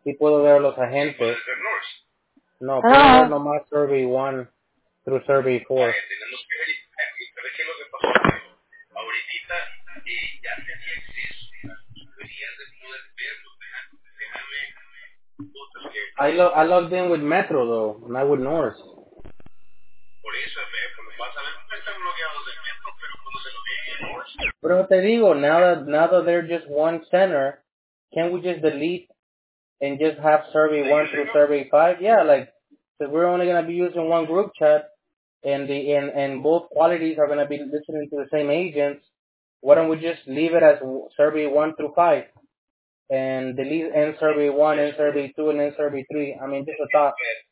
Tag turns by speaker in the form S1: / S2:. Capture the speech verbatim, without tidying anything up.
S1: sí puedo ver los agentes. No, puedo
S2: Ah,
S1: ver nomás Survey one through Survey four.
S3: Tenemos que verificar. ¿Sabes qué es lo que pasó? Ahorita eh, ya tenía acceso. Deberías de poder verlo. Déjame otros que
S1: I, lo I logged in with Metro, though, not with Norse.
S3: por eso ve, pues vas a ver cómo están bloqueados de metro, pero cuando se lo ven en Norse.
S1: Pero te digo, now that, now that they're just one center, can we just delete and just have Survey one through Survey five? Yeah, like, because we're only going to be using one group chat, and the and, and both qualities are going to be listening to the same agents. Why don't we just leave it as Survey one through five? And delete N Survey one, N Survey two, and N Survey three. I mean, just a thought.